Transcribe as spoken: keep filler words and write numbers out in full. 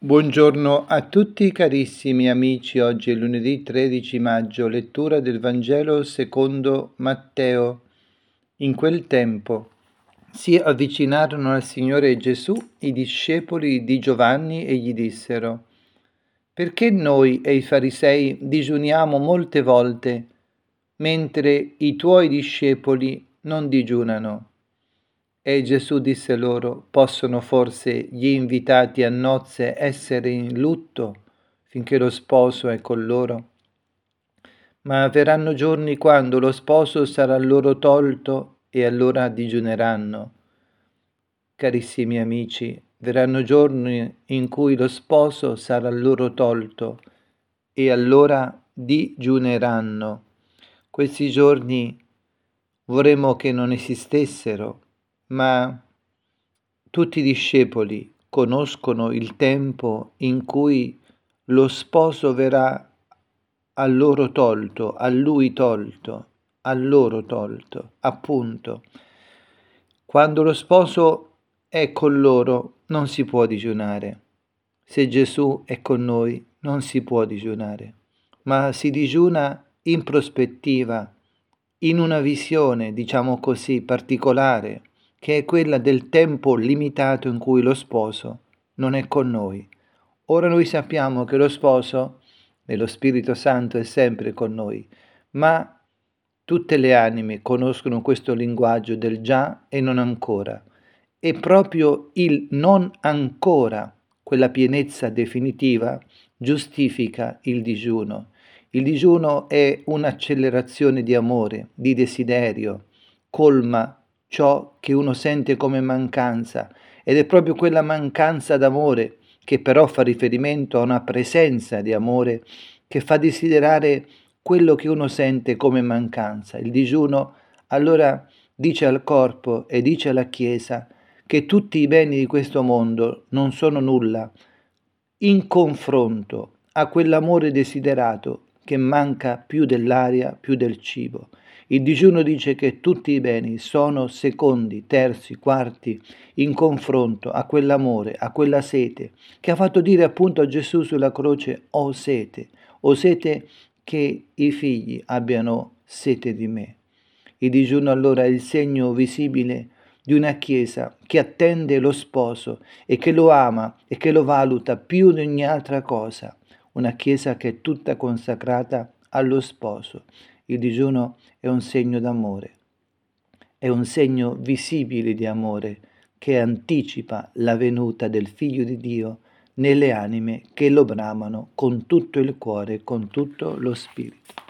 Buongiorno a tutti carissimi amici, oggi è lunedì tredici maggio, lettura del Vangelo secondo Matteo. In quel tempo si avvicinarono al Signore Gesù i discepoli di Giovanni e gli dissero: «Perché noi e i farisei digiuniamo molte volte, mentre i tuoi discepoli non digiunano?» E Gesù disse loro: «Possono forse gli invitati a nozze essere in lutto finché lo sposo è con loro? Ma verranno giorni quando lo sposo sarà loro tolto e allora digiuneranno». Carissimi amici, verranno giorni in cui lo sposo sarà loro tolto e allora digiuneranno. Questi giorni vorremmo che non esistessero, ma tutti i discepoli conoscono il tempo in cui lo sposo verrà a loro tolto, a lui tolto, a loro tolto, appunto. Quando lo sposo è con loro non si può digiunare. Se Gesù è con noi non si può digiunare, ma si digiuna in prospettiva, in una visione, diciamo così, particolare, che è quella del tempo limitato in cui lo sposo non è con noi. Ora noi sappiamo che lo sposo, nello Spirito Santo, è sempre con noi, ma tutte le anime conoscono questo linguaggio del già e non ancora. E proprio il non ancora, quella pienezza definitiva, giustifica il digiuno. Il digiuno è un'accelerazione di amore, di desiderio, colma ciò che uno sente come mancanza, ed è proprio quella mancanza d'amore, che però fa riferimento a una presenza di amore, che fa desiderare quello che uno sente come mancanza. Il digiuno allora dice al corpo e dice alla Chiesa che tutti i beni di questo mondo non sono nulla in confronto a quell'amore desiderato che manca più dell'aria, più del cibo. Il digiuno dice che tutti i beni sono secondi, terzi, quarti in confronto a quell'amore, a quella sete, che ha fatto dire appunto a Gesù sulla croce: «Ho sete, ho sete che i figli abbiano sete di me». Il digiuno allora è il segno visibile di una Chiesa che attende lo sposo e che lo ama e che lo valuta più di ogni altra cosa, una Chiesa che è tutta consacrata allo sposo. Il digiuno è un segno d'amore, è un segno visibile di amore che anticipa la venuta del Figlio di Dio nelle anime che lo bramano con tutto il cuore, con tutto lo spirito.